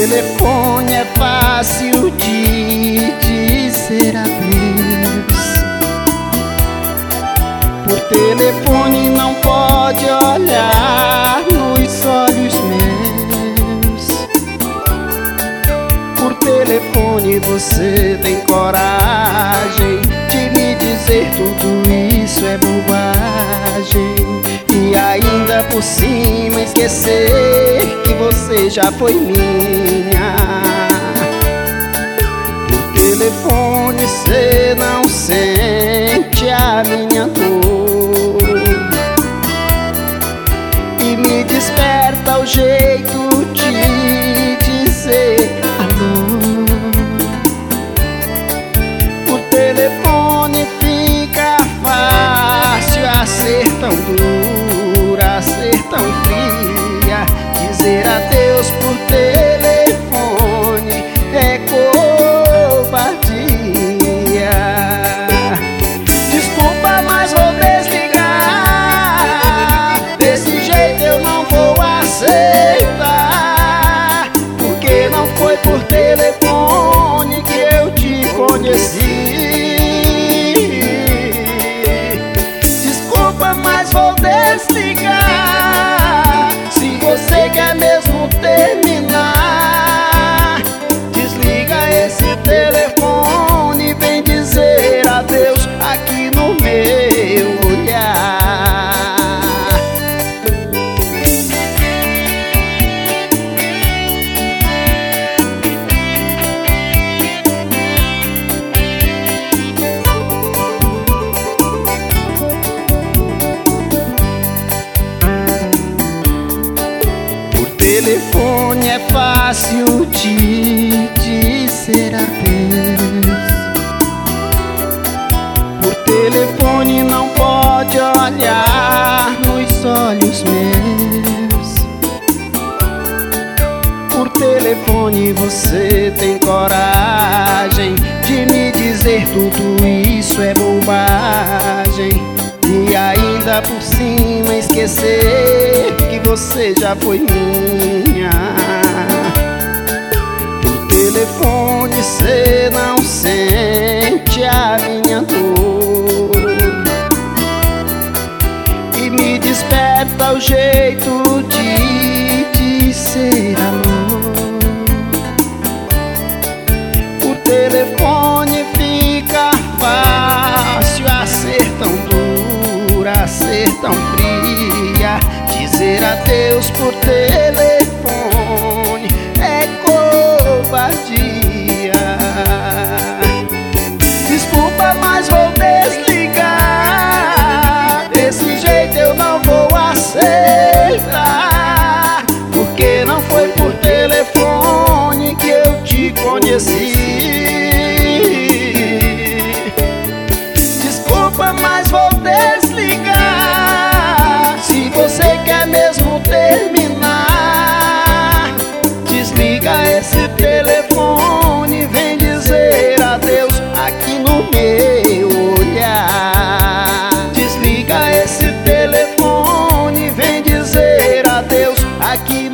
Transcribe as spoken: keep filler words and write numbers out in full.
telefone é fácil de dizer adeus. Por telefone não pode olhar nos olhos meus. Por telefone você tem coragem de me dizer tudo isso é bobagem. E ainda por cima esquecer que você já foi minha. Por telefone cê não sente a minha dor e me desperta o jeito de dizer alô. Por telefone fica fácil a ser tão dura, a ser tão fria. Dizer adeus por telefone é covardia. Desculpa, mas vou desligar. Desse jeito eu não vou aceitar, porque não foi por telefone que eu te conheci. Desculpa, mas vou desligar. Se você quer mesmo terminar, desliga esse telefone e vem dizer adeus aqui no meu olhar. Por telefone é fácil de dizer adeus. Por telefone não pode olhar nos olhos meus. Por telefone você tem coragem de me dizer tudo isso é bobagem. E ainda por cima esquecer que você já foi minha. Por telefone cê não sente a minha dor e me desperta o jeito de dizer alô. Por telefone fica fácil a ser tão dura, a ser tão fria. Dizer adeus por telefone é covardia. Desculpa, mas vou desligar. Desse jeito eu não vou aceitar, porque não foi por telefone que eu te conheci. Desculpa, mas vou desligar. Se você quer mesmo terminar, desliga esse telefone e vem dizer adeus aqui no meu olhar. Desliga esse telefone e vem dizer adeus aqui